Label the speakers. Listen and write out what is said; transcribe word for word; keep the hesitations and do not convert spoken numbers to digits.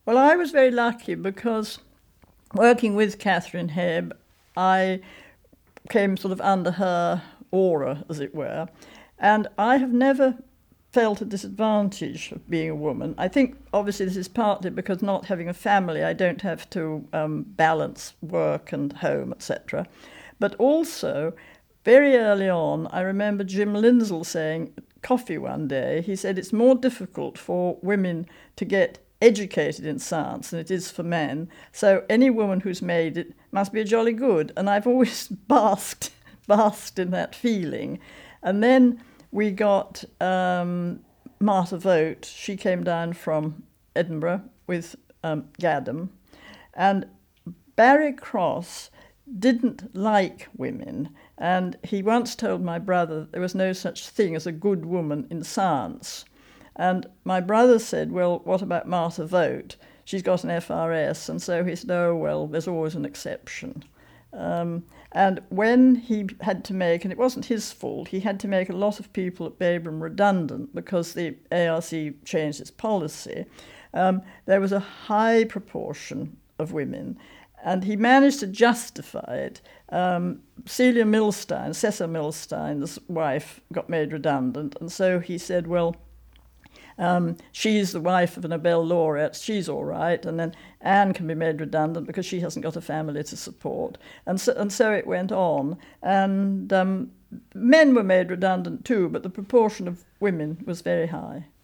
Speaker 1: Well, I was very lucky because working with Catherine Hebb, I came sort of under her aura, as it were, and I have never felt a disadvantage of being a woman. I think obviously this is partly because not having a family, I don't have to um, balance work and home, et cetera. But also, very early on, I remember Jim Lindsall saying at coffee one day, he said it's more difficult for women to get educated in science than it is for men. So any woman who's made it must be a jolly good. And I've always basked, basked in that feeling. And then we got um, Martha Vogt. She came down from Edinburgh with um, Gaddam. And Barry Cross didn't like women. And he once told my brother there was no such thing as a good woman in science. And my brother said, well, what about Martha Vogt? She's got an F R S. And so he said, oh, well, there's always an exception. Um, and when he had to make, and it wasn't his fault, he had to make a lot of people at Bagram redundant because the A R C changed its policy, um, there was a high proportion of women. And he managed to justify it. Um, Celia Milstein, Cessa Milstein's wife, got made redundant. And so he said, well, Um, she's the wife of a Nobel laureate, she's all right, and then Anne can be made redundant because she hasn't got a family to support. And so, and so it went on. And um, men were made redundant too, but the proportion of women was very high.